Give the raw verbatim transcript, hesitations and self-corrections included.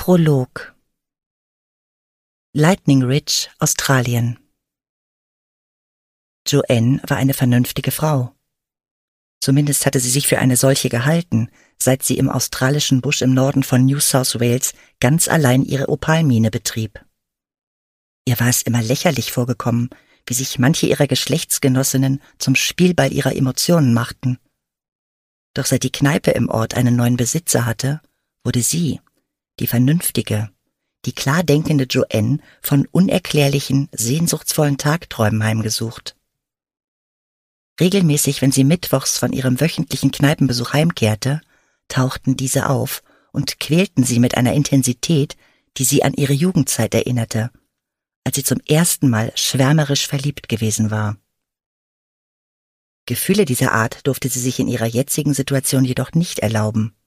Prolog. Lightning Ridge, Australien. Joanne war eine vernünftige Frau. Zumindest hatte sie sich für eine solche gehalten, seit sie im australischen Busch im Norden von New South Wales ganz allein ihre Opalmine betrieb. Ihr war es immer lächerlich vorgekommen, wie sich manche ihrer Geschlechtsgenossinnen zum Spielball ihrer Emotionen machten. Doch seit die Kneipe im Ort einen neuen Besitzer hatte, wurde sie, die vernünftige, die klar denkende Joanne, von unerklärlichen, sehnsuchtsvollen Tagträumen heimgesucht. Regelmäßig, wenn sie mittwochs von ihrem wöchentlichen Kneipenbesuch heimkehrte, tauchten diese auf und quälten sie mit einer Intensität, die sie an ihre Jugendzeit erinnerte, als sie zum ersten Mal schwärmerisch verliebt gewesen war. Gefühle dieser Art durfte sie sich in ihrer jetzigen Situation jedoch nicht erlauben.